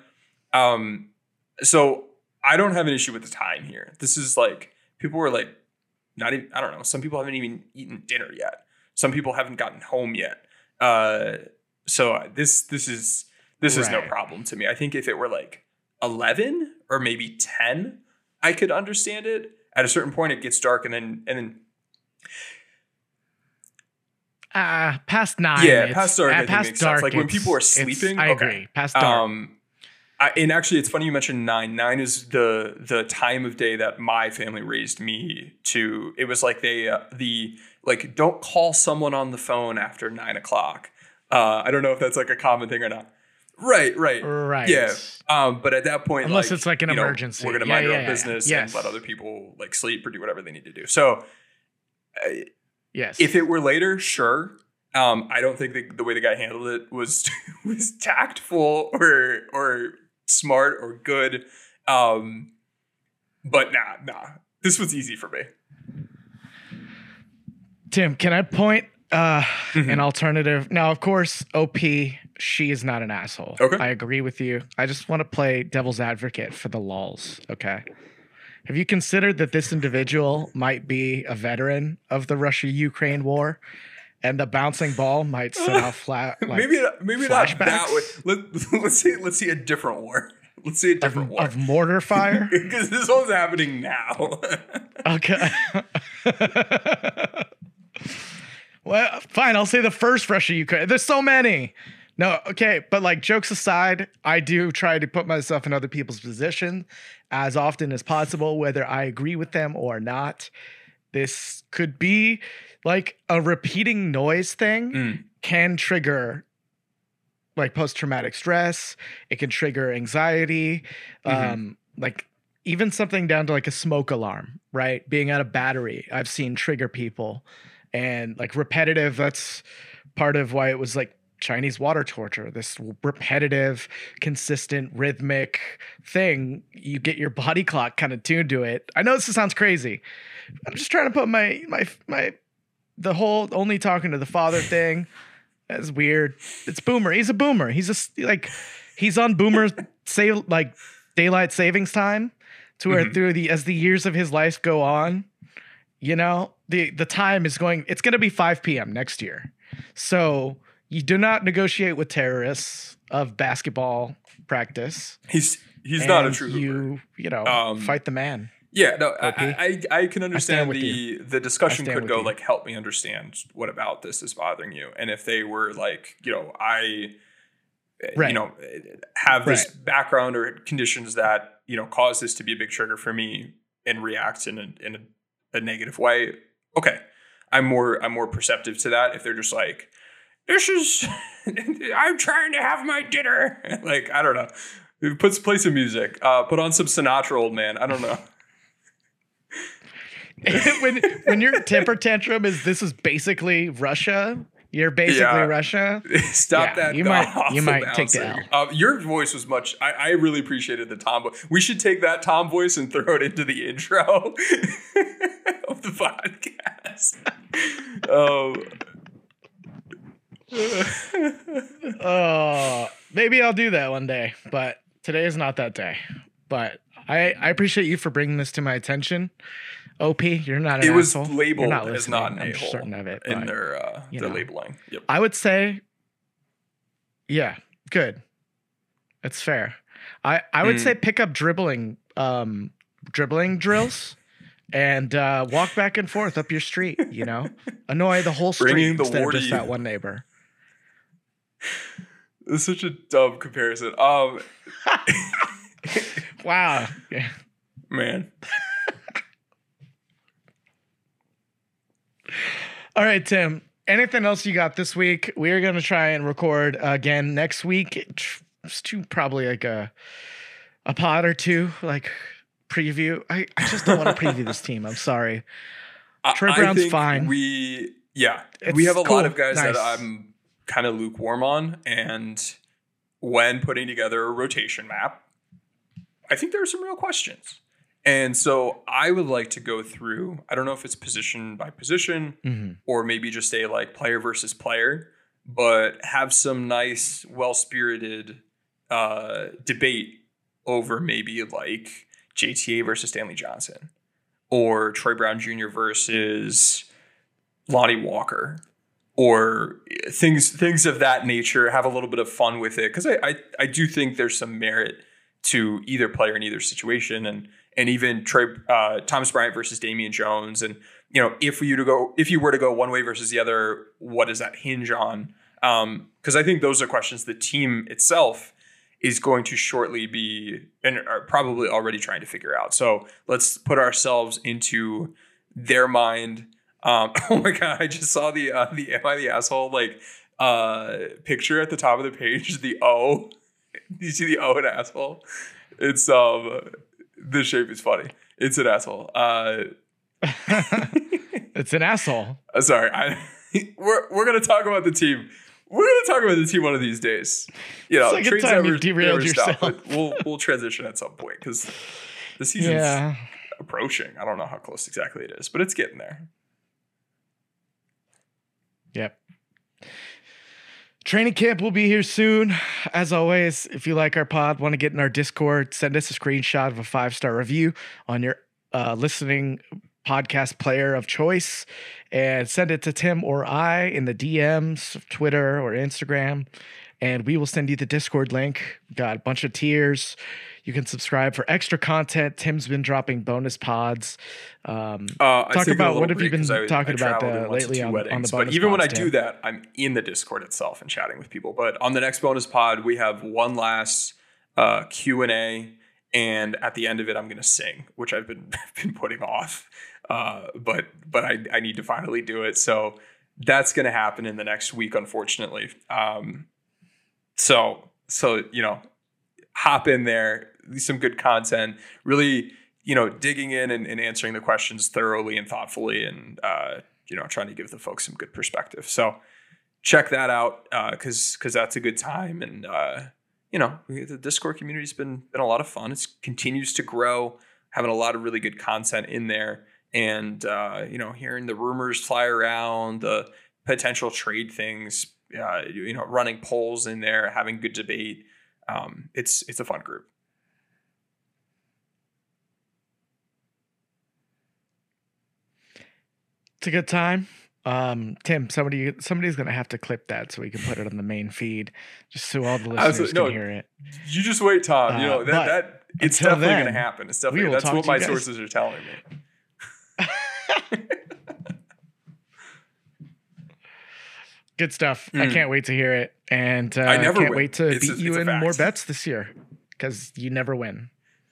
So I don't have an issue with the time here. This is like, people were like, not even, I don't know. Some people haven't even eaten dinner yet. Some people haven't gotten home yet. So this is no problem to me. I think if it were like 11 or maybe 10, I could understand it. At a certain point, it gets dark, and then past 9. Yeah, past dark. I think past makes dark, sense. Like when people are sleeping. I agree. Past dark. And actually, it's funny you mentioned 9. 9 is the time of day that my family raised me to. It was like don't call someone on the phone after 9 o'clock. I don't know if that's like a common thing or not. Right. Yeah. But at that point, unless it's like an emergency, we're gonna mind our own business and let other people like sleep or do whatever they need to do. So, yes, if it were later, sure. I don't think the way the guy handled it was tactful or smart or good. But nah. This was easy for me. Tim, can I point an alternative? Now, of course, OP, she is not an asshole. Okay. I agree with you. I just want to play devil's advocate for the lulz, okay? Have you considered that this individual might be a veteran of the Russia-Ukraine war, and the bouncing ball might set off flat? Like, maybe not that flashbacks? way. Let's see a different war. Let's see a different war of mortar fire. Because this one's happening now. Okay. Well, fine. I'll say the first Russia-Ukraine. There's so many. No, okay. But like, jokes aside, I do try to put myself in other people's position as often as possible, whether I agree with them or not. This could be like a repeating noise thing can trigger like post-traumatic stress. It can trigger anxiety. Like even something down to like a smoke alarm, right? Being out of battery, I've seen trigger people. And like repetitive, that's part of why it was like Chinese water torture, this repetitive, consistent, rhythmic thing. You get your body clock kind of tuned to it. I know this sounds crazy. I'm just trying to put the whole only talking to the father thing. That's weird. It's boomer. He's a boomer. He's on boomer like daylight savings time to where as the years of his life go on, the time is it's going to be 5 p.m. next year. So you do not negotiate with terrorists of basketball practice. He's not a true boomer. Fight the man. Yeah, no, OP? I can understand with the discussion stand could with go you. like, help me understand what about this is bothering you. And if they were like, I Right. have this Right. background or conditions that, cause this to be a big trigger for me and react in a negative way. Okay. I'm more perceptive to that. If they're just like, this is, I'm trying to have my dinner. Like, I don't know. Play some music. Put on some Sinatra, old man. I don't know. when your temper tantrum this is basically Russia. You're basically Yeah. Russia. Stop Yeah, that. you might awful take the bouncing. Your voice was much. I really appreciated the Tom. We should take that Tom voice and throw it into the intro of the podcast. Maybe I'll do that one day, but today is not that day. But I appreciate you for bringing this to my attention. OP, you're not an It was asshole. labeled You're not as listening. not an I'm a-hole certain of it. in but, their you know. labeling. Yep. I would say, yeah, good. That's fair. I would say pick up dribbling drills and walk back and forth up your street, annoy the whole street Bringing the instead of war to just you. that one neighbor. It's such a dumb comparison. Wow. Man. All right, Tim. Anything else you got this week? We're going to try and record again next week. It's probably like a pod or two, like preview. I just don't want to preview this team. I'm sorry. Troy Brown's I think fine. We have a cool. lot of guys Nice. that I'm kind of lukewarm on, and when putting together a rotation map, I think there are some real questions. And so I would like to go through, I don't know if it's position by position or maybe just a like player versus player, but have some nice, well-spirited debate over maybe like JTA versus Stanley Johnson or Troy Brown Jr. versus Lonnie Walker or things of that nature. Have a little bit of fun with it because I do think there's some merit to either player in either situation, and even Thomas Bryant versus Damian Jones, and if you were to go one way versus the other, what does that hinge on? Because I think those are questions the team itself is going to shortly be and are probably already trying to figure out. So let's put ourselves into their mind. Oh my god! I just saw the "Am I the asshole?" picture at the top of the page. The O. You see the O in asshole? It's the shape is funny. It's an asshole. It's an asshole. Sorry. We're gonna talk about the team. We're gonna talk about the team one of these days. Second trades time never, you've derailed never stop, yourself. but we'll transition at some point because the season's Yeah. approaching. I don't know how close exactly it is, but it's getting there. Yep. Training camp will be here soon. As always, if you like our pod, want to get in our Discord, send us a screenshot of a 5-star review on your listening podcast player of choice and send it to Tim or I in the DMs of Twitter or Instagram, and we will send you the Discord link. Got a bunch of tiers. You can subscribe for extra content. Tim's been dropping bonus pods. Talk about what have you been talking about lately on the bonus But even when I pods, do Tim? that, I'm in the Discord itself and chatting with people. But on the next bonus pod, we have one last Q&A, and at the end of it, I'm going to sing, which I've been putting off. But I need to finally do it. So that's going to happen in the next week, unfortunately. So hop in there, some good content, really, digging in and answering the questions thoroughly and thoughtfully, and, trying to give the folks some good perspective. So check that out. Cause that's a good time. And, the Discord community's been a lot of fun. It continues to grow, having a lot of really good content in there. And, hearing the rumors fly around, the potential trade things, running polls in there, having good debate. It's a fun group. It's a good time. Tim, somebody's gonna have to clip that so we can put it on the main feed, just so all the listeners can hear it. You just wait, Tom. That it's definitely going to happen. It's definitely that's what my sources are telling me. Good stuff. I can't wait to hear it, and I can't wait to beat you in more bets this year because you never win.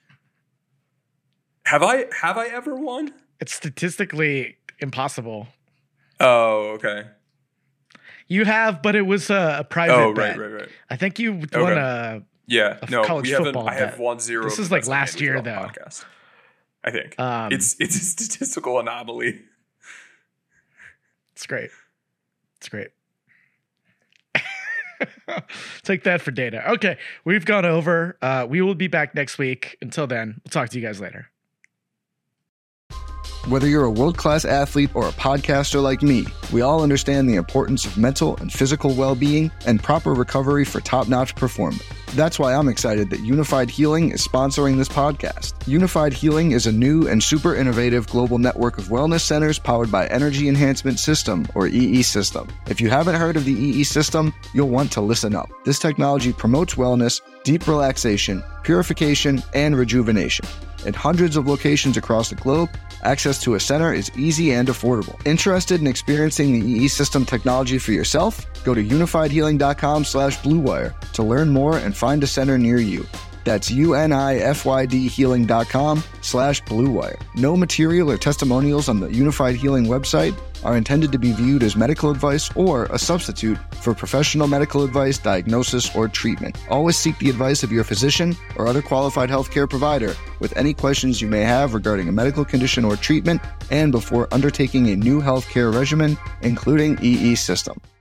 Have I ever won? It's statistically impossible. Oh, okay. You have, but it was a private bet. Right. I think you won a college football bet. I have won 0. This is like last year, though. Podcast. I think it's a statistical anomaly. It's great. Take that for data. Okay, we've gone over. We will be back next week. Until then, we'll talk to you guys later. Whether you're a world-class athlete or a podcaster like me, we all understand the importance of mental and physical well-being and proper recovery for top-notch performance. That's why I'm excited that Unified Healing is sponsoring this podcast. Unified Healing is a new and super innovative global network of wellness centers powered by Energy Enhancement System, or EE System. If you haven't heard of the EE System, you'll want to listen up. This technology promotes wellness, deep relaxation, purification, and rejuvenation. In hundreds of locations across the globe, access to a center is easy and affordable. Interested in experiencing the EE System technology for yourself? Go to unifiedhealing.com/bluewire to learn more and find a center near you. That's unifydhealing.com/bluewire. No material or testimonials on the Unified Healing website are intended to be viewed as medical advice or a substitute for professional medical advice, diagnosis, or treatment. Always seek the advice of your physician or other qualified healthcare provider with any questions you may have regarding a medical condition or treatment and before undertaking a new healthcare regimen, including EE System.